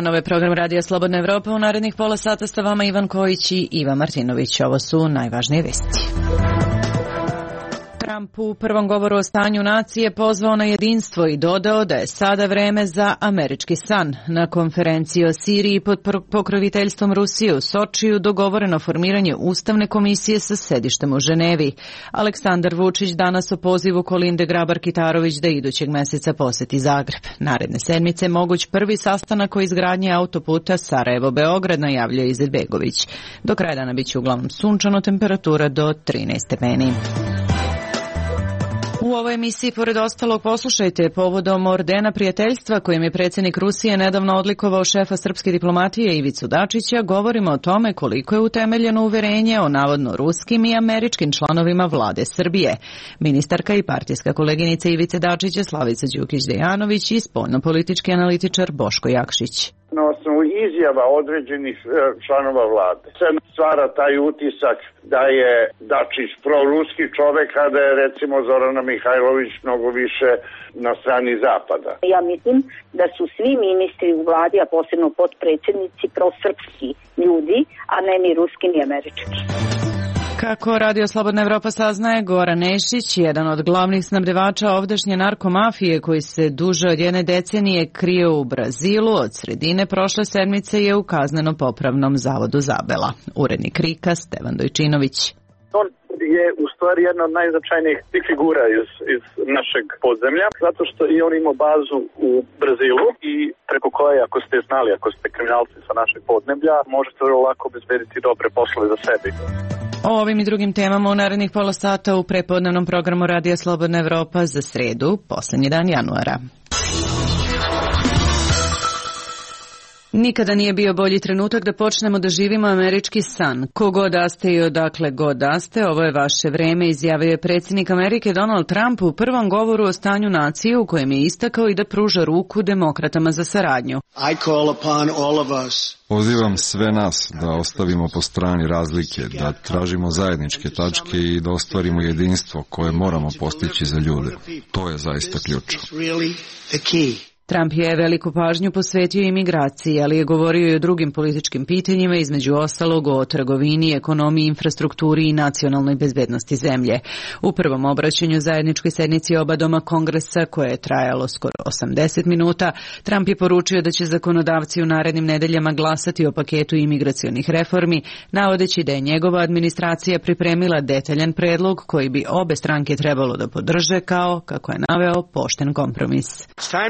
nove program Radija Slobodna Evropa. U narednih pola sata sa vama Ivan Kojić i Iva Martinović. Ovo su najvažnije vesti. Trump u prvom govoru o stanju nacije pozvao na jedinstvo i dodao da je sada vreme za američki san. Na konferenciji o Siriji pod pokroviteljstvom Rusije u Sočiju dogovoreno formiranje Ustavne komisije sa sedištem u Ženevi. Aleksandar Vučić danas o pozivu Kolinde Grabar-Kitarović da idućeg meseca poseti Zagreb. Naredne sedmice moguć prvi sastanak o izgradnji autoputa Sarajevo-Beograd, najavljuje Izetbegović. Do kraja dana biće uglavnom sunčano, temperatura do 13 stepeni. U ovoj emisiji, pored ostalog, poslušajte povodom ordena prijateljstva kojim je predsjednik Rusije nedavno odlikovao šefa srpske diplomatije Ivicu Dačića, govorimo o tome koliko je utemeljeno uverenje o navodno ruskim i američkim članovima vlade Srbije. Ministarka i partijska koleginica Ivice Dačića Slavica Đukić-Dejanović i spoljnopolitički analitičar Boško Jakšić. Na osnovu izjava određenih članova vlade se stvara taj utisak da je Dačić proruski čovek, a da je recimo Zorana Mihajlović mnogo više na strani zapada. Ja mislim da su svi ministri u vladi, a posebno potpredsjednici, prosrpski ljudi, a ne ni ruski ni američki. Kako Radio Slobodna Evropa saznaje, Goran Nešić, jedan od glavnih snabdevača ovdašnje narkomafije koji se duže od jedne decenije krije u Brazilu, od sredine prošle sedmice je u kazneno-popravnom zavodu Zabela. Urednik RIK-a Stevan Dojčinović. On je u stvari jedna od najznačajnijih figura iz našeg podzemlja, zato što i on ima bazu u Brazilu i preko koje, ako ste znali, ako ste kriminalci sa našeg podneblja, možete vrlo lako obezbediti dobre poslove za sebe. O ovim i drugim temama u narednih pola sata u prepodnevnom programu Radija Slobodna Evropa za sredu, posljednji dan januara. Nikada nije bio bolji trenutak da počnemo da živimo američki san. Ko god da ste i odakle god da ste, ovo je vaše vreme, izjavio je predsjednik Amerike Donald Trump u prvom govoru o stanju nacije u kojem je istakao i da pruža ruku demokratama za saradnju. Pozivam sve nas da ostavimo po strani razlike, da tražimo zajedničke tačke i da ostvarimo jedinstvo koje moramo postići za ljude. To je zaista ključ. Trump je veliku pažnju posvetio imigraciji, ali je govorio i o drugim političkim pitanjima, između ostalog o trgovini, ekonomiji, infrastrukturi i nacionalnoj bezbednosti zemlje. U prvom obraćanju zajedničkoj sednici oba doma Kongresa, koje je trajalo skoro 80 minuta, Trump je poručio da će zakonodavci u narednim nedeljama glasati o paketu imigracionih reformi, navodeći da je njegova administracija pripremila detaljan predlog koji bi obe stranke trebalo da podrže kao, kako je naveo, pošten kompromis.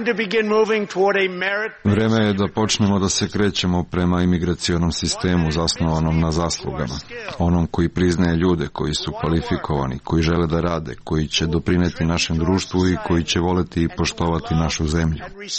Vreme je da počnemo da se krećemo prema imigracionom sistemu zasnovanom na zaslugama. Onom koji priznaje ljude, koji su kvalifikovani, koji žele da rade, koji će doprineti našem društvu i koji će voleti i poštovati našu zemlju.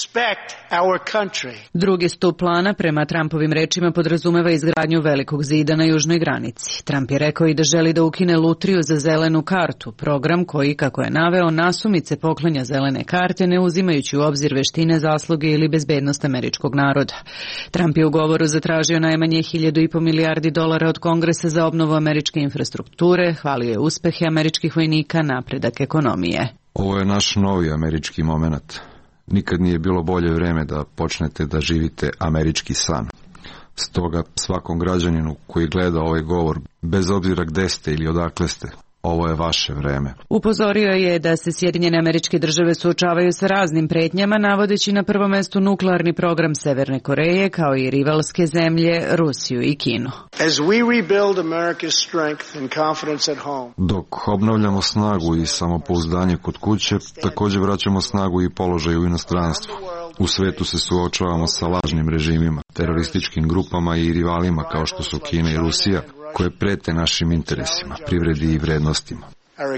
Drugi stup plana, prema Trumpovim rečima, podrazumeva izgradnju velikog zida na južnoj granici. Trump je rekao i da želi da ukine lutriju za zelenu kartu, program koji, kako je naveo, nasumice poklanja zelene karte, ne uzimajući u obzir veštine, zasluge ili bezbednost američkog naroda. Trump je u govoru zatražio najmanje $1,5 milijardi od Kongresa za obnovu američke infrastrukture, hvalio je uspehe američkih vojnika, napredak ekonomije. Ovo je naš novi američki moment. Nikad nije bilo bolje vreme da počnete da živite američki san. Stoga svakom građaninu koji gleda ovaj govor, bez obzira gde ste ili odakle ste, ovo je vaše vreme. Upozorio je da se Sjedinjene Američke Države suočavaju sa raznim pretnjama, navodeći na prvom mestu nuklearni program Severne Koreje, kao i rivalske zemlje Rusiju i Kinu. Dok obnavljamo snagu i samopouzdanje kod kuće, također vraćamo snagu i položaj u inostranstvu. U svetu se suočavamo sa lažnim režimima, terorističkim grupama i rivalima kao što su Kina i Rusija, koje prete našim interesima, privredi i vrednostima.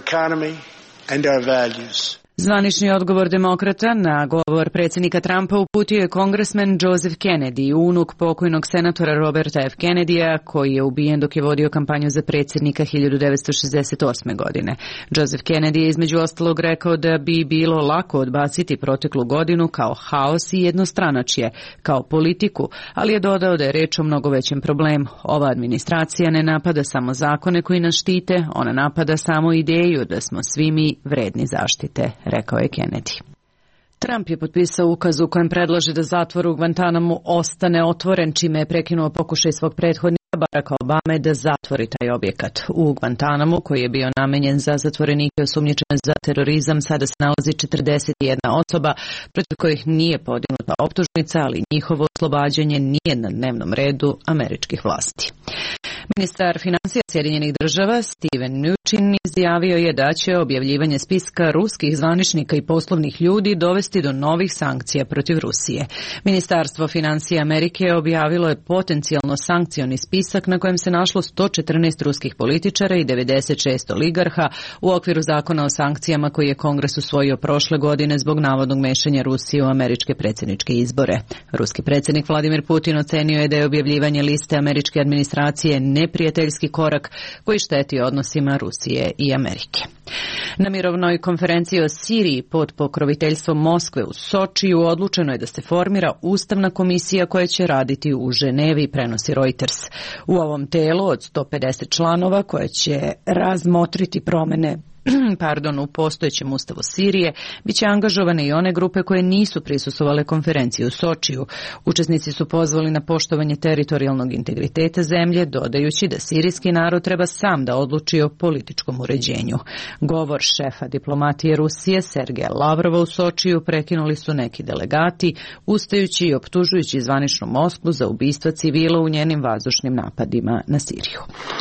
Zvanični odgovor demokrata na govor predsjednika Trumpa uputio je kongresmen Joseph Kennedy, unuk pokojnog senatora Roberta F. Kennedya, koji je ubijen dok je vodio kampanju za predsjednika 1968. godine. Joseph Kennedy je između ostalog rekao da bi bilo lako odbaciti proteklu godinu kao haos i jednostranačje, kao politiku, ali je dodao da je reč o mnogo većem problemu. Ova administracija ne napada samo zakone koji nas štite, ona napada samo ideju da smo svi mi vredni zaštite, rekao je Kennedy. Trump je potpisao ukaz u kojem predlaže da zatvor u Guantanamu ostane otvoren, čime je prekinuo pokušaj svog prethodnika Baracka Obame da zatvori taj objekat. U Guantanamu, koji je bio namenjen za zatvorenike osumnjičene za terorizam, sada se nalazi 41 osoba protiv kojih nije podignuta optužnica, ali njihovo oslobađanje nije na dnevnom redu američkih vlasti. Ministar financija Sjedinjenih država Steven Mnuchin izjavio je da će objavljivanje spiska ruskih zvaničnika i poslovnih ljudi dovesti do novih sankcija protiv Rusije. Ministarstvo financija Amerike objavilo je potencijalno sankcioni spisak na kojem se našlo 114 ruskih političara i 96 oligarha u okviru zakona o sankcijama koji je Kongres usvojio prošle godine zbog navodnog mešanja Rusije u američke predsjedničke izbore. Ruski predsjednik Vladimir Putin ocenio je da je objavljivanje liste američke administracije neprijateljski korak koji šteti odnosima Rusije i Amerike. Na mirovnoj konferenciji o Siriji pod pokroviteljstvom Moskve u Sočiju odlučeno je da se formira ustavna komisija koja će raditi u Ženevi, prenosi Reuters. U ovom telu od 150 članova koja će razmotriti promene u postojećem ustavu Sirije, biće angažovane i one grupe koje nisu prisustvovale konferenciji u Sočiju. Učesnici su pozvali na poštovanje teritorijalnog integriteta zemlje, dodajući da sirijski narod treba sam da odluči o političkom uređenju. Govor šefa diplomatije Rusije Sergeja Lavrova u Sočiju prekinuli su neki delegati, ustajući i optužujući zvaničnu Moskvu za ubistva civila u njenim vazdušnim napadima na Siriju.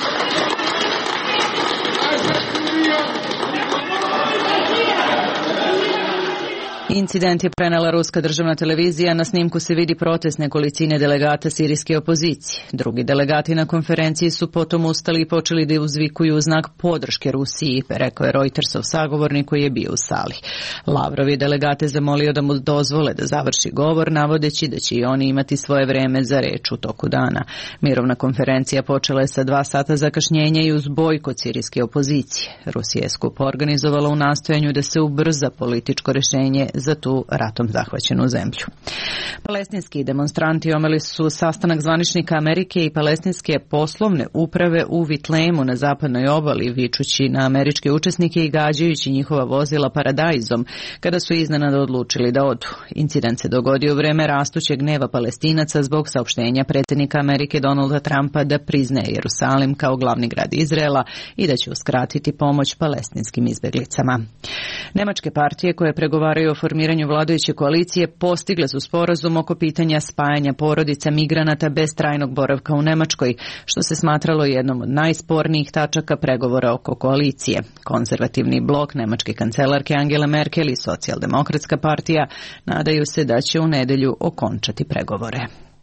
Incident je prenela ruska državna televizija, na snimku se vidi protest nekolicine delegata sirijske opozicije. Drugi delegati na konferenciji su potom ustali i počeli da uzvikuju u znak podrške Rusiji, rekao je Reutersov sagovornik koji je bio u sali. Lavrov je delegate zamolio da mu dozvole da završi govor, navodeći da će i oni imati svoje vreme za reč u toku dana. Mirovna konferencija počela je sa 2 sata zakašnjenja i uz bojkot sirijske opozicije. Rusija je skup organizovala u nastojanju da se ubrza političko rješenje za tu ratom zahvaćenu zemlju. Palestinski demonstranti omeli su sastanak zvaničnika Amerike i palestinske poslovne uprave u Vitlejmu na zapadnoj obali, vičući na američke učesnike i gađajući njihova vozila paradajzom, kada su iznenada odlučili da odu. Incident se dogodio u vreme rastućeg gneva Palestinaca zbog saopštenja predsjednika Amerike Donalda Trumpa da priznaje Jerusalim kao glavni grad Izraela i da će uskratiti pomoć palestinskim izbjeglicama. Nemačke partije koje pregovaraju o formiranju vladajuće koalicije postigle su sporazum oko pitanja spajanja porodica migranata bez trajnog boravka u Nemačkoj, što se smatralo jednom od najspornijih tačaka pregovora oko koalicije. Konzervativni blok nemačke kancelarke Angele Merkel i socijaldemokratska partija nadaju se da će u nedjelju okončati pregovore.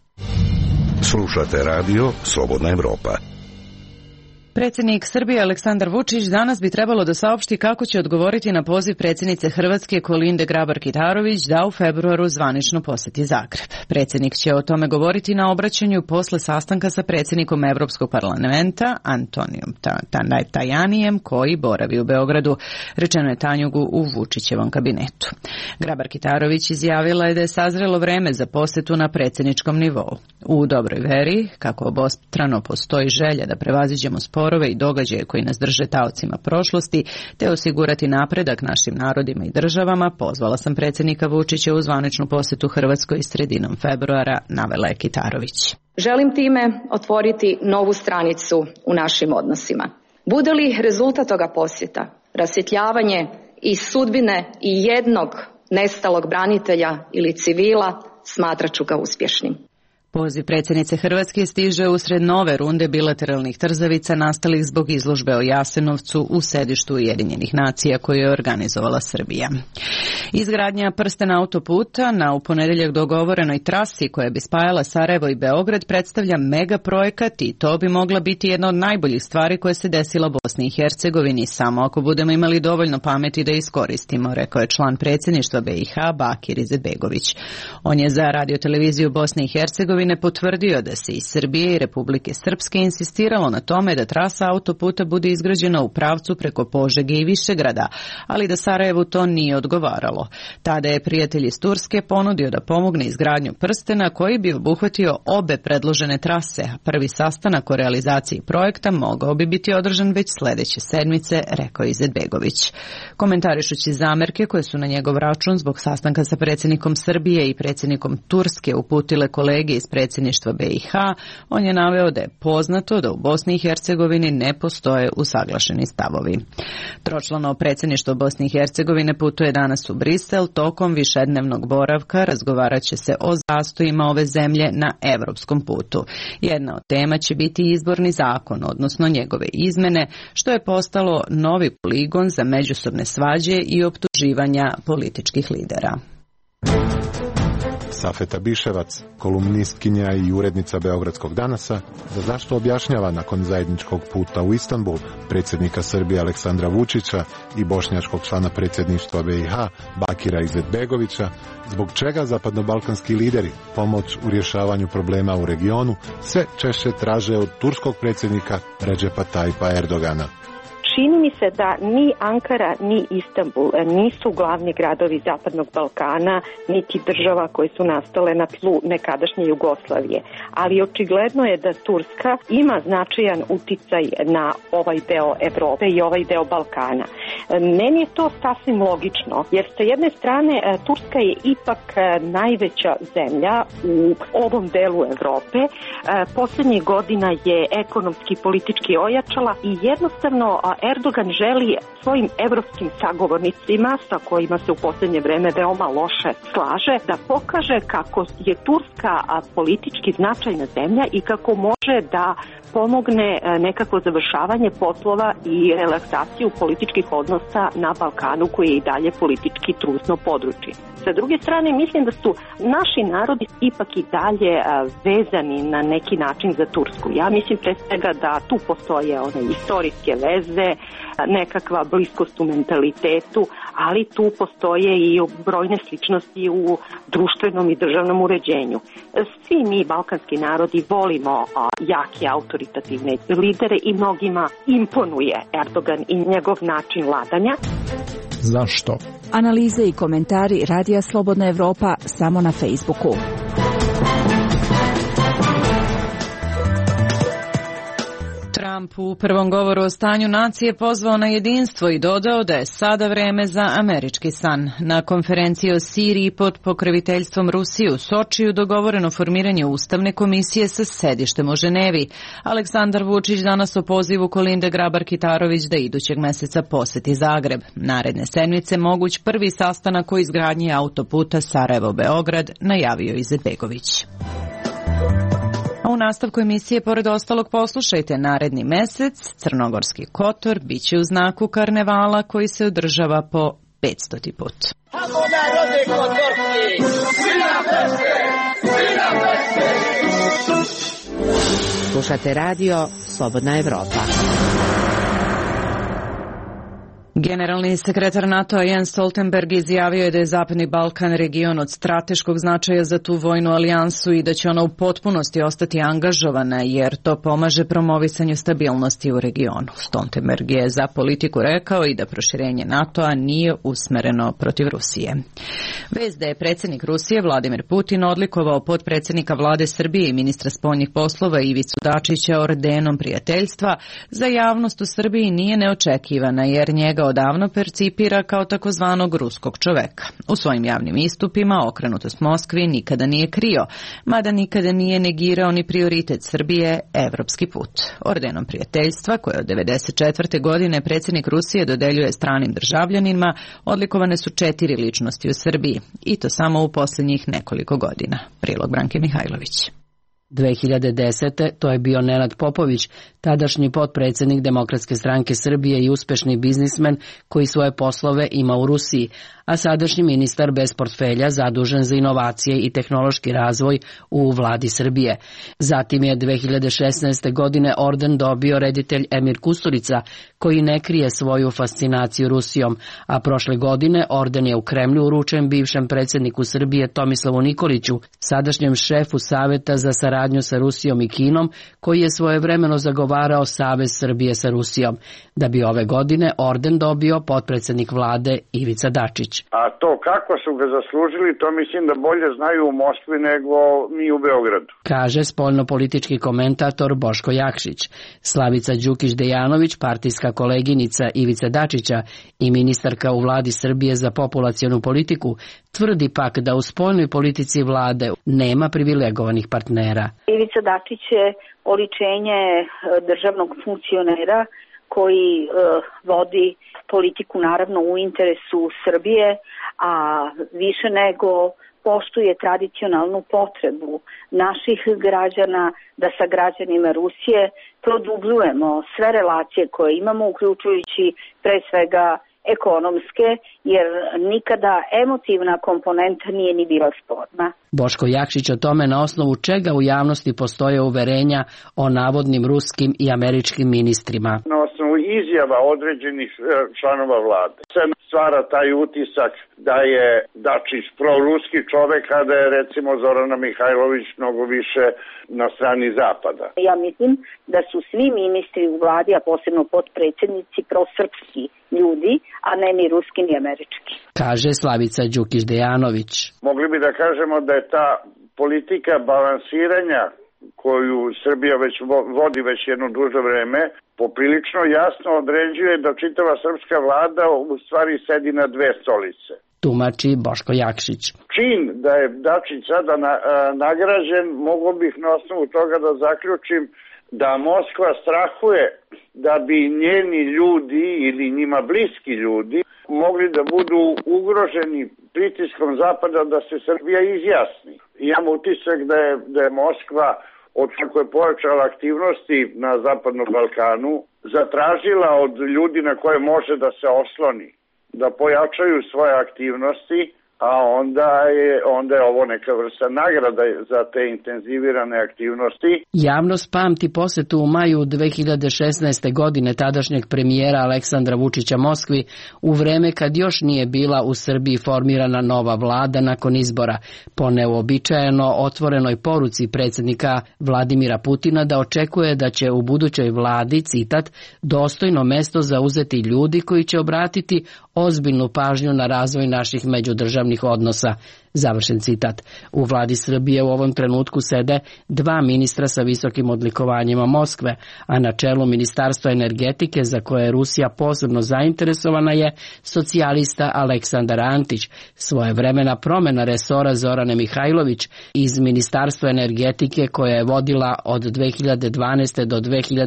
Slušate radio Slobodna Evropa. Predsjednik Srbije Aleksandar Vučić danas bi trebalo da saopšti kako će odgovoriti na poziv predsjednice Hrvatske Kolinde Grabar-Kitarović da u februaru zvanično posjeti Zagreb. Predsjednik će o tome govoriti na obraćanju posle sastanka sa predsjednikom Evropskog parlamenta Antonijom Tajanijem koji boravi u Beogradu, rečeno je Tanjugu u Vučićevom kabinetu. Grabar-Kitarović izjavila je da je sazrelo vreme za posjetu na predsjedničkom nivou. U dobroj veri, kako obostrano postoji želja da prevaziđemo sporove i događaje koji nas drže taocima prošlosti, te osigurati napredak našim narodima i državama, pozvala sam predsjednika Vučića u zvaničnu posjetu Hrvatskoj sredinom februara, navela je Kitarović. Želim time otvoriti novu stranicu u našim odnosima. Bude li rezultat toga posjeta rasvjetljavanje i sudbine i jednog nestalog branitelja ili civila, smatrat ću ga uspješnim. Poziv predsjednice Hrvatske stiže usred nove runde bilateralnih trzavica nastalih zbog izložbe o Jasenovcu u sedištu Ujedinjenih nacija koju je organizovala Srbija. Izgradnja prstena autoputa na u ponedjeljak dogovorenoj trasi koja bi spajala Sarajevo i Beograd predstavlja mega projekat i to bi mogla biti jedna od najboljih stvari koje se desila Bosni i Hercegovini, samo ako budemo imali dovoljno pameti da iskoristimo, rekao je član predsjedništva BiH Bakir Izetbegović. On je za radioteleviziju Bosne i Hercegovine Hercegovine potvrdio da se iz Srbije i Republike Srpske insistiralo na tome da trasa autoputa bude izgrađena u pravcu preko Požege i Višegrada, ali da Sarajevu to nije odgovaralo. Tada je prijatelj iz Turske ponudio da pomogne izgradnju prstena koji bi obuhvatio obe predložene trase, a prvi sastanak o realizaciji projekta mogao bi biti održan već sledeće sedmice, rekao Izetbegović. Komentarišući zamerke koje su na njegov račun zbog sastanka sa predsjednikom Srbije i predsjednikom Turske uputile kolege iz predsjedništva BiH, on je naveo da je poznato da u Bosni i Hercegovini ne postoje usaglašeni stavovi. Tročlano predsjedništvo Bosne i Hercegovine putuje danas u Brisel. Tokom višednevnog boravka razgovarat će se o zastojima ove zemlje na evropskom putu. Jedna od tema će biti izborni zakon, odnosno njegove izmene, što je postalo novi poligon za međusobne svađe i optuživanja političkih lidera. Safeta Biševac, kolumnistkinja i urednica Beogradskog danasa, za zašto objašnjava nakon zajedničkog puta u Istanbul predsjednika Srbije Aleksandra Vučića i bošnjačkog člana predsjedništva BiH Bakira Izetbegovića, zbog čega zapadnobalkanski lideri pomoć u rješavanju problema u regionu sve češće traže od turskog predsjednika Redžepa Tayyipa Erdogana. Čini mi se da ni Ankara ni Istanbul nisu glavni gradovi Zapadnog Balkana, niti država koje su nastale na tlu nekadašnje Jugoslavije. Ali očigledno je da Turska ima značajan uticaj na ovaj deo Evrope i ovaj deo Balkana. Meni je to sasvim logično, jer sa jedne strane Turska je ipak najveća zemlja u ovom delu Evrope. Posljednjih godina je ekonomski i politički ojačala i jednostavno Erdogan želi svojim evropskim sagovornicima, sa kojima se u posljednje vreme veoma loše slaže, da pokaže kako je Turska politički značajna zemlja i kako može da pomogne nekako završavanje poslova i relaksaciju političkih odnosa na Balkanu, koji je i dalje politički trusno područje. Sa druge strane, mislim da su naši narodi ipak i dalje vezani na neki način za Tursku. Ja mislim pre svega da tu postoje one istorijske veze, nekakva bliskost u mentalitetu, ali tu postoje i brojne sličnosti u društvenom i državnom uređenju. Svi mi, balkanski narodi, volimo jake autoritativne lidere i mnogima imponuje Erdogan i njegov način vladanja. Zašto? Analize i komentari Radija Slobodna Evropa samo na Facebooku. Trump u prvom govoru o stanju nacije pozvao na jedinstvo i dodao da je sada vreme za američki san. Na konferenciji o Siriji pod pokroviteljstvom Rusije u Sočiju dogovoreno formiranje ustavne komisije sa sedištem u Ženevi. Aleksandar Vučić danas o pozivu Kolinde Grabar-Kitarović da idućeg meseca poseti Zagreb. Naredne sedmice moguć prvi sastanak o izgradnji autoputa Sarajevo-Beograd, najavio Izetbegović. A u nastavku emisije, pored ostalog, poslušajte naredni mesec. Crnogorski Kotor biće u znaku karnevala koji se održava po 500. put. Slušate radio Slobodna Evropa. Generalni sekretar NATO-a Jens Stoltenberg izjavio je da je Zapadni Balkan region od strateškog značaja za tu vojnu alijansu i da će ona u potpunosti ostati angažovana jer to pomaže promovisanju stabilnosti u regionu. Stoltenberg je za Politiku rekao i da proširenje NATO-a nije usmereno protiv Rusije. Vest da je predsjednik Rusije Vladimir Putin odlikovao potpredsjednika vlade Srbije i ministra spoljnih poslova Ivicu Dačića ordenom prijateljstva za javnost u Srbiji nije neočekivana jer njega odavno percipira kao takozvanog ruskog čoveka. U svojim javnim istupima okrenutost Moskvi nikada nije krio, mada nikada nije negirao ni prioritet Srbije, evropski put. Ordenom prijateljstva, koje od 1994. godine predsjednik Rusije dodeljuje stranim državljanima, odlikovane su 4 ličnosti u Srbiji, i to samo u posljednjih nekoliko godina. Prilog Branke Mihajlović. 2010. to je bio Nenad Popović, tadašnji potpredsjednik Demokratske stranke Srbije i uspešni biznismen koji svoje poslove ima u Rusiji, a sadašnji ministar bez portfelja zadužen za inovacije i tehnološki razvoj u vladi Srbije. Zatim je 2016. godine orden dobio reditelj Emir Kusturica, koji ne krije svoju fascinaciju Rusijom, a prošle godine orden je u Kremlju uručen bivšem predsjedniku Srbije Tomislavu Nikoliću, sadašnjem šefu Saveta za saradnju sa Rusijom i Kinom, koji je svojevremeno zagovarao Savez Srbije sa Rusijom, da bi ove godine orden dobio potpredsjednik vlade Ivica Dačić. A to kako su ga zaslužili, to mislim da bolje znaju u Moskvi nego mi u Beogradu. Kaže spoljnopolitički komentator Boško Jakšić. Slavica Đukić-Dejanović, partijska koleginica Ivice Dačića i ministarka u vladi Srbije za populacionu politiku, tvrdi pak da u spoljnoj politici vlade nema privilegovanih partnera. Ivica Dačić je oličenje državnog funkcionera koji vodi politiku naravno u interesu Srbije, a više nego poštuje tradicionalnu potrebu naših građana da sa građanima Rusije produbljujemo sve relacije koje imamo, uključujući pre svega ekonomske, jer nikada emotivna komponenta nije ni bila sporna. Boško Jakšić o tome na osnovu čega u javnosti postoje uverenja o navodnim ruskim i američkim ministrima. Na osnovu izjava određenih članova vlade se stvara taj utisak da je Dačić proruski čovek, a da je recimo Zorana Mihajlović mnogo više na strani Zapada. Ja mislim da su svi ministri u vladi, a posebno potpredsjednici, prosrpski ljudi, a ne ni ruski ni američki. Kaže Slavica Đukić-Dejanović. Mogli bi da kažemo da je ta politika balansiranja koju Srbija već vodi već jedno duže vreme, poprilično jasno određuje da čitava srpska vlada u stvari sedi na dve stolice. Tumači Boško Jakšić. Čin da je Dačić sada nagrađen, mogu bih na osnovu toga da zaključim da Moskva strahuje da bi njeni ljudi ili njima bliski ljudi mogli da budu ugroženi pritiskom Zapada da se Srbija izjasni. Imam utisak da je Moskva, od kako je pojačala aktivnosti na Zapadnom Balkanu, zatražila od ljudi na koje može da se osloni, da pojačaju svoje aktivnosti, a onda je ovo neka vrsta nagrada za te intenzivirane aktivnosti. Javnost pamti posetu u maju 2016. godine tadašnjeg premijera Aleksandra Vučića Moskvi u vreme kad još nije bila u Srbiji formirana nova vlada nakon izbora, po neuobičajeno otvorenoj poruci predsjednika Vladimira Putina da očekuje da će u budućoj vladi, citat, dostojno mesto zauzeti ljudi koji će obratiti ozbiljnu pažnju na razvoj naših međudržavnih odnosa. Završen citat. U vladi Srbije u ovom trenutku sede dva ministra sa visokim odlikovanjima Moskve, a na čelu Ministarstva energetike, za koje je Rusija posebno zainteresovana, je socijalista Aleksandar Antić. Svojevremena promjena resora Zorane Mihajlović iz Ministarstva energetike, koje je vodila od 2012. do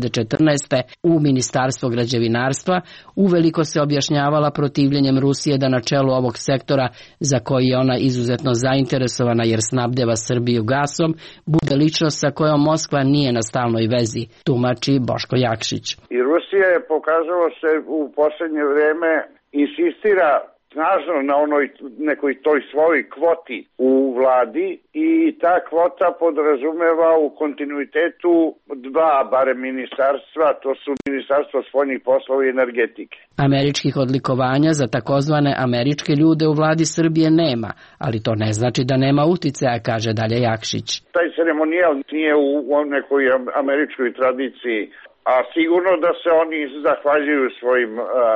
2014. u Ministarstvo građevinarstva, uveliko se objašnjavala protivljenjem Rusije da na čelu ovog sektora, za koji je ona izuzetno zainteresovana jer snabdeva Srbiju gasom, bude ličnost sa kojom Moskva nije na stalnoj vezi, tumači Boško Jakšić. I Rusija je pokazalo se u posljednje vreme insistira snažno na onoj nekoj toj svojoj kvoti u vladi i ta kvota podrazumeva u kontinuitetu dva barem ministarstva, to su Ministarstvo spoljnih poslova i energetike. Američkih odlikovanja za takozvane američke ljude u vladi Srbije nema, ali to ne znači da nema uticaja, kaže dalje Jakšić. Taj ceremonijal nije u nekoj američkoj tradiciji, a sigurno da se oni zahvaljuju svojim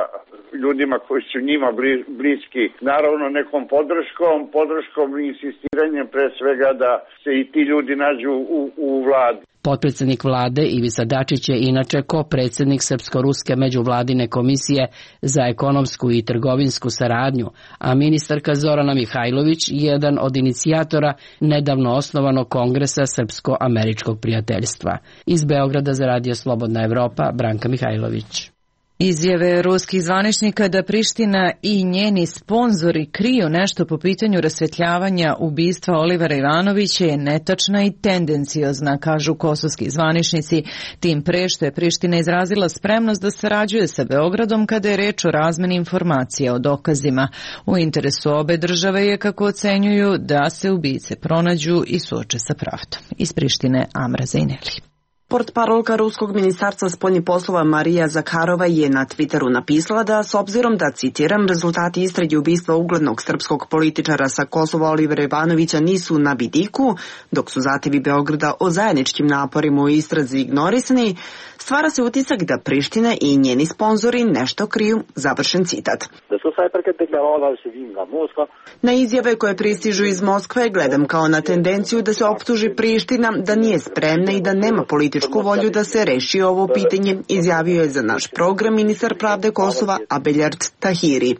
ljudima koji su njima bliski, naravno nekom podrškom i insistiranjem pre svega da se i ti ljudi nađu u vladi. Potpredsjednik vlade Ivica Dačić je inače ko-predsjednik Srpsko-ruske međuvladine komisije za ekonomsku i trgovinsku saradnju, a ministarka Zorana Mihajlović jedan od inicijatora nedavno osnovanog kongresa Srpsko-američkog prijateljstva. Iz Beograda za Radio Slobodna Evropa, Branka Mihajlović. Izjave ruskih zvaničnika da Priština i njeni sponzori kriju nešto po pitanju rasvetljavanja ubistva Olivera Ivanovića je netačna i tendenciozna, kažu kosovski zvaničnici, tim pre što je Priština izrazila spremnost da sarađuje sa Beogradom kada je reč o razmeni informacija o dokazima. U interesu obe države je, kako ocenjuju, da se ubice pronađu i suoče sa pravdom. Iz Prištine Amra Zajneli. Portparolka Ruskog ministarstva spoljnih poslova Marija Zakharova je na Twitteru napisala da, s obzirom da, citiram, rezultati istrage ubistva uglednog srpskog političara sa Kosova Olivera Ivanovića nisu na vidiku, dok su zahtevi Beograda o zajedničkim naporima u istrazi ignorisani, stvara se utisak da Priština i njeni sponzori nešto kriju, završen citat. Na izjave koje pristižu iz Moskve gledam kao na tendenciju da se optuži Priština da nije spremna i da nema političku volju da se reši ovo pitanje, izjavio je za naš program ministar pravde Kosova Abelard Tahiri.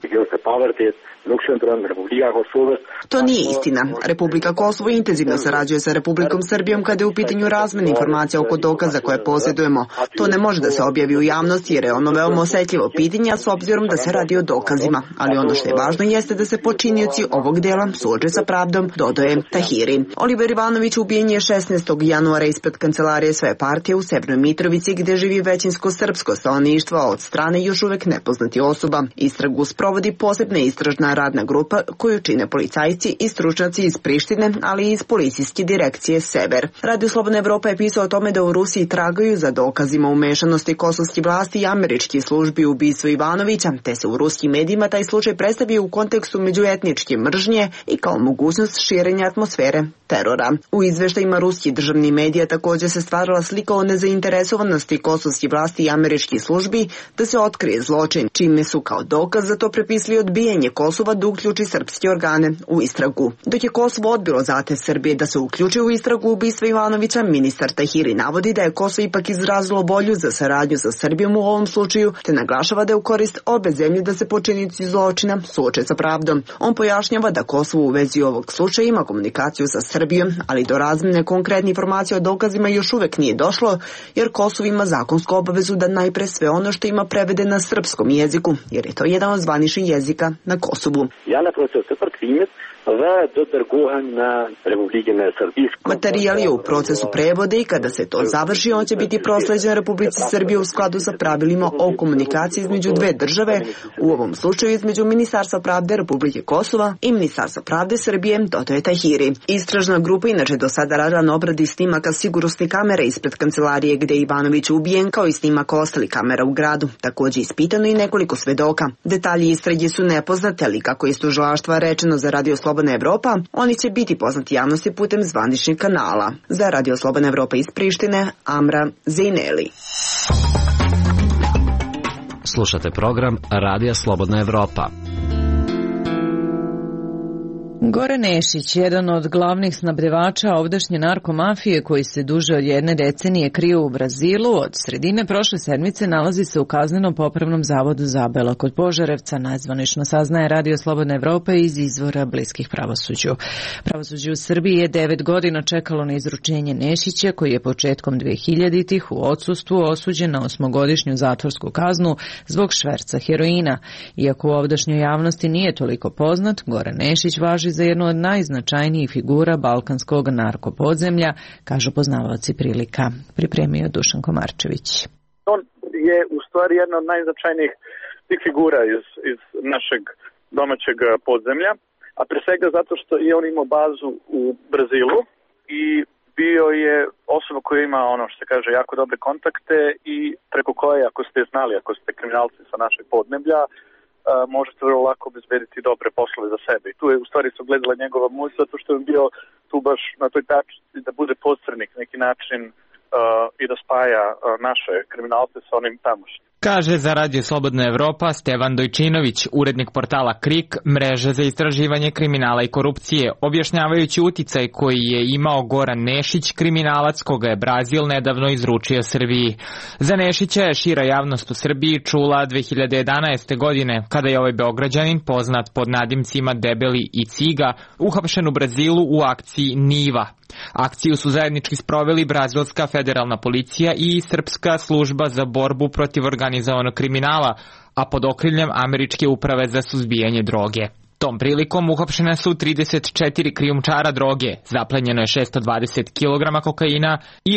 To nije istina. Republika Kosovo intenzivno sarađuje sa Republikom Srbijom kada je u pitanju razmena informacija oko dokaza koje posjedujemo. To ne može da se objavi u javnosti jer je ono veoma osetljivo pitanje, s obzirom da se radi o dokazima. Ali ono što je važno jeste da se počinioci ovog dela suoče sa pravdom, dodaje Tahiri. Oliver Ivanović ubijen je 16. januara ispred kancelarije svoje partije u Severnoj Mitrovici, gde živi većinsko srpsko stanovništvo od strane još uvek nepoznati osoba. Istragu sprovodi posebna istražna radna grupa koju čine policajci i stručnjaci iz Prištine, ali i iz policijske direkcije Sever. Radio Slobodna Evropa je pisao o tome da u Rusiji tragaju za dokazima umešanosti kosovskih vlasti i američkih službi u ubistvu Ivanovića, te se u ruskim medijima taj slučaj predstavio u kontekstu međuetničke mržnje i kao mogućnost širenja atmosfere terora. U izveštajima ruskih državnih medija također se stvarala slika o nezainteresovanosti kosovskih vlasti i američkih službi da se otkrije zločin, čime su kao dokaz za to prepisali odbijanje Kosova da uključi srpske organe u istragu. Dok je Kosovo odbilo zahtev Srbije da se uključi u istragu ubistva Ivanovića, ministar Tahiri navodi da je Kosovo ipak izrazilo volju za saradnju sa Srbijom u ovom slučaju, te naglašava da je u korist obe zemlje da se počinioci zločina suoče sa pravdom. On pojašnjava da Kosovo u vezi ovog slučaja ima komunikaciju sa Srbijom, ali do razmene konkretne informacije o dokazima još uvek nije došlo, jer Kosovo ima zakonsku obavezu da najpre sve ono što ima prevede na srpskom jeziku, jer je to jedan od zvaničnih jezika na Kosovu. Materijal je u procesu prevode i kada se to završi, on će biti prosleđen Republici Srbije u skladu sa pravilima o komunikaciji između dve države, u ovom slučaju između Ministarstva pravde Republike Kosova i Ministarstva pravde Srbije, dodaje Tahiri. Istražna grupa inače do sada radila na obradi snimaka sigurnosne kamere ispred kancelarije gde je Ivanović ubijen, kao i snimaka ostalih kamera u gradu. Također ispitano i nekoliko svedoka. Detalji istrage su nepoznate, ali kako je iz tužilaštva rečeno za Radio Slobodna Evropa, oni će biti poznati javnosti putem zvaničnih kanala. Za Radio Slobodna Evropa iz Prištine, Amra Zajneli. Slušate program Radija Slobodna Evropa. Goran Nešić, jedan od glavnih snabdevača ovdašnje narkomafije koji se duže od jedne decenije krije u Brazilu, od sredine prošle sedmice nalazi se u kazneno-popravnom zavodu Zabela kod Požarevca, nezvanično saznaje Radio Slobodna Evropa iz izvora bliskih pravosuđu. Pravosuđe u Srbiji je 9 godina čekalo na izručenje Nešića, koji je početkom 2000-ih u odsustvu osuđen na 8-godišnju zatvorsku kaznu zbog šverca heroina. Iako u ovdašnjoj javnosti nije toliko poznat, Goran Nešić važi za jednu od najznačajnijih figura balkanskog narkopodzemlja, kažu poznavaoci prilika. Pripremio Dušan Komarčević. On je u stvari jedna od najznačajnijih tih figura iz našeg domaćeg podzemlja, a pre svega zato što je on imao bazu u Brazilu i bio je osoba koja ima ono što se kaže jako dobre kontakte i preko koje, ako ste znali, ako ste kriminalci sa našeg podneblja, možete vrlo lako obezbediti dobre poslove za sebe. I tu je u stvari se ogledala njegova moć, zato što je bio tu baš na toj tačci da bude posrednik neki način i da spaja naše kriminalce sa onim tamošnjim. Kaže za Radio Slobodna Evropa Stevan Dojčinović, urednik portala KRIK, mreže za istraživanje kriminala i korupcije, objašnjavajući uticaj koji je imao Goran Nešić, kriminalac koga je Brazil nedavno izručio Srbiji. Za Nešića je šira javnost u Srbiji čula 2011. godine, kada je ovaj Beograđanin, poznat pod nadimcima Debeli i Ciga, uhapšen u Brazilu u akciji Niva. Akciju su zajednički sproveli brazilska federalna policija i srpska služba za borbu protiv organizovanog kriminala, a pod okriljem Američke uprave za suzbijanje droge. Tom prilikom uhapšene su 34 krijumčara droge, zaplenjeno je 620 kg kokaina i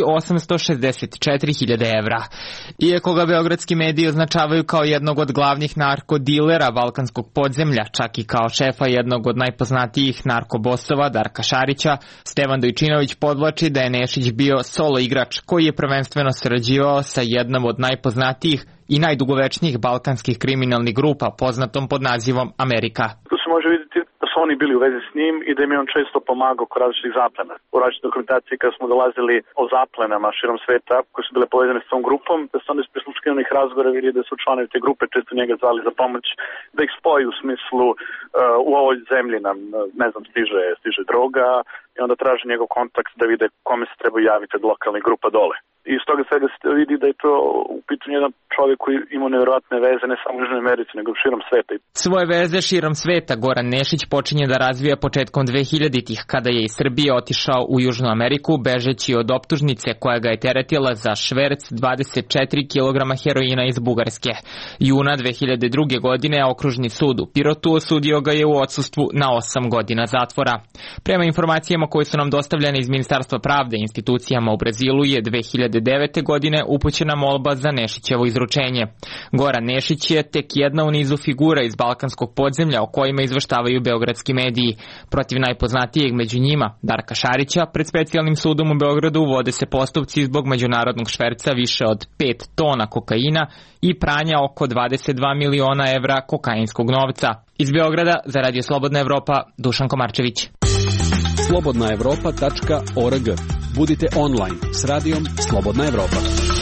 864.000 evra. Iako ga beogradski mediji označavaju kao jednog od glavnih narkodilera balkanskog podzemlja, čak i kao šefa jednog od najpoznatijih narkobosova Darka Šarića, Stevan Dojčinović podvlači da je Nešić bio solo igrač koji je prvenstveno sarađivao sa jednom od najpoznatijih i najdugovečnijih balkanskih kriminalnih grupa, poznatom pod nazivom Amerika. Tu se može vidjeti da su oni bili u vezi s njim i da im je on često pomagao kod različitih zaplena. U različitoj dokumentaciji kada smo dolazili o zaplenama širom sveta koje su bile povezane s tom grupom, da se onda iz prisluškivanih razgovora vidi da su članovi te grupe često njega zvali za pomoć, da ih spoji u smislu u ovoj zemlji nam, ne znam, stiže droga i onda traže njegov kontakt da vide kome se treba javiti od lokalnih grupa dole. I iz toga svega se vidi da je to u pitanju jedan čovjek koji ima nevjerojatne veze ne samo u Južnoj Americi, nego u širom sveta. Svoje veze širom sveta Goran Nešić počinje da razvija početkom 2000-ih, kada je iz Srbije otišao u Južnu Ameriku, bežeći od optužnice koja ga je teretila za šverc 24 kg heroina iz Bugarske. Juna 2002. godine okružni sud u Pirotu osudio ga je u odsustvu na 8 godina zatvora. Prema informacijama koje su nam dostavljene iz Ministarstva pravde i institucijama u Brazilu je 2009. godine upućena molba za Nešićevo izručenje. Goran Nešić je tek jedna u nizu figura iz balkanskog podzemlja o kojima izveštavaju beogradski mediji. Protiv najpoznatijeg među njima, Darka Šarića, pred specijalnim sudom u Beogradu vode se postupci zbog međunarodnog šverca više od 5 tona kokaina i pranja oko 22 miliona evra kokainskog novca. Iz Beograda za Radio Slobodna Evropa, Dušan Komarčević. slobodnaevropa.org. Budite online s radijom Slobodna Evropa.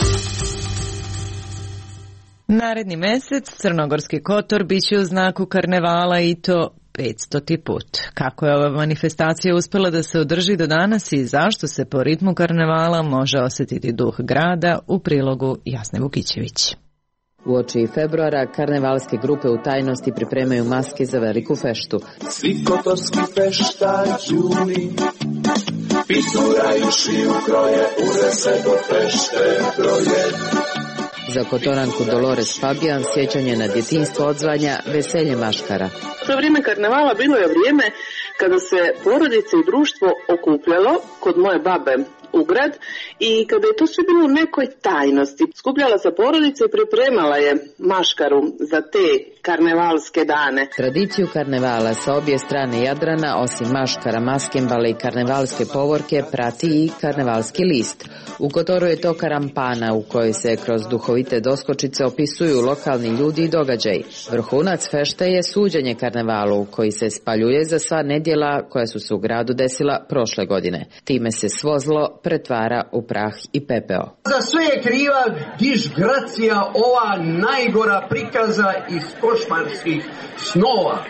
Naredni mesec Crnogorski Kotor biće u znaku karnevala i to 500. put. Kako je ova manifestacija uspela da se održi do danas i zašto se po ritmu karnevala može osjetiti duh grada, u prilogu Jasne Vukićević. Uoči februara karnevalske grupe u tajnosti pripremaju maske za veliku feštu. Svi kotorski feštađuni pituraju šiju kroje, ure se do fešte broje. Za Kotoranku Dolores Fabijan sjećanje na djetinjstvo odzvanja veselje maškara. To vrijeme karnevala bilo je vrijeme kada se porodice i društvo okupljalo kod moje babe u grad i kada je to sve bilo u nekoj tajnosti. Skupljala se porodica i pripremala je maškaru za te karnevalske dane. Tradiciju karnevala sa obje strane Jadrana, osim maškara, maskembale i karnevalske povorke, prati i karnevalski list. U Kotoru je to karampana u kojoj se kroz duhovite doskočice opisuju lokalni ljudi i događaji. Vrhunac fešte je suđenje karnevalu koji se spaljuje za sva nedjela koja su se u gradu desila prošle godine. Time se svo zlo pretvara u prah i pepeo. Za sve je kriva disgracija, ova najgora prikaza iz košmarskih snova.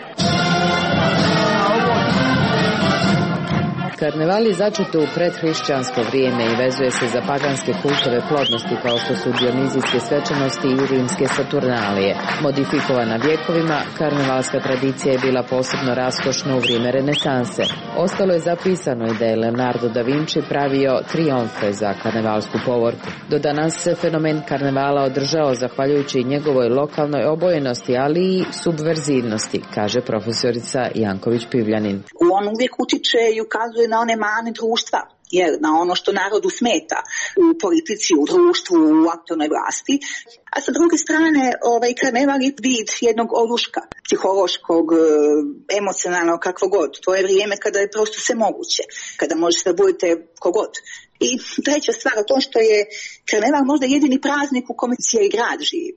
Karneval je začet u predhrišćansko vrijeme i vezuje se za paganske kultove plodnosti kao što su dionizijske svečanosti i rimske saturnalije. Modifikovana vjekovima, karnevalska tradicija je bila posebno raskošna u vrijeme renesanse. Ostalo je zapisano i da je Leonardo da Vinci pravio triumfe za karnevalsku povorku. Do danas se fenomen karnevala održao zahvaljujući njegovoj lokalnoj obojenosti, ali i subverzivnosti, kaže profesorica Janković Pivljanin. On uvijek utiče i ukazuje na one mane društva, jer na ono što narodu smeta u politici, u društvu, u aktualnoj vlasti. A sa druge strane, karneval je vid jednog oruška, psihološkog, emocionalnog, kakvo god. To je vrijeme kada je prosto sve moguće, kada možete da budete kogod. I treća stvar, to što je karneval možda jedini praznik u kome cijeli grad živi.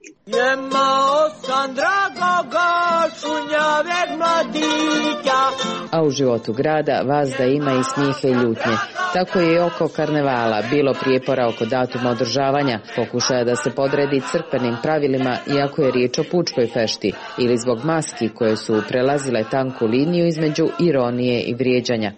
A u životu grada vazda ima i smijehe i ljutnje. Tako je i oko karnevala bilo prijepora oko datuma održavanja, pokušaja da se podredi crkvenim pravilima iako je riječ o pučkoj fešti, ili zbog maski koje su prelazile tanku liniju između ironije i vrijeđanja.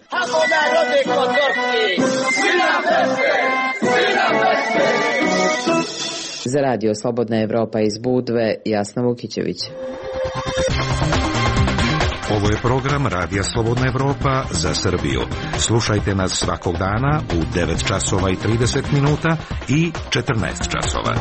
Za Radio Slobodna Evropa iz Budve, Jasna Vukićević. Ovo je program Radija Slobodna Evropa za Srbiju. Slušajte nas svakog dana u 9 časova i 30 minuta i 14 časova.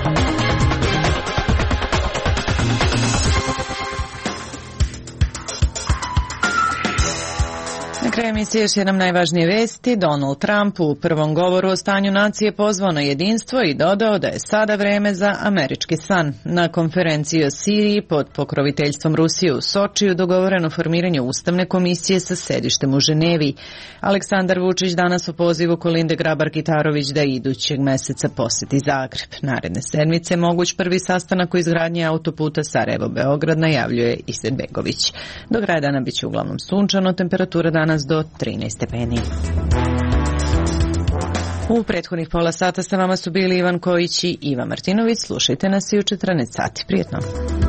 Na kraju emisije još jednom najvažnije vesti. Donald Trump u prvom govoru o stanju nacije pozvao na jedinstvo i dodao da je sada vreme za američki san. Na konferenciji o Siriji pod pokroviteljstvom Rusije u Sočiju dogovoreno formiranje ustavne komisije sa sedištem u Ženevi. Aleksandar Vučić danas u pozivu Kolinde Grabar-Kitarović da idućeg meseca poseti Zagreb. Naredne sedmice moguć prvi sastanak o izgradnji autoputa Sarajevo-Beograd, najavljuje Izetbegović. Do kraja dana biće uglavnom sunčano, temperatura danas do 13 stepeni. U prethodnih pola sata sa vama su bili Ivan Kojić i Iva Martinović. Slušajte nas i u 14 sati. Prijetno.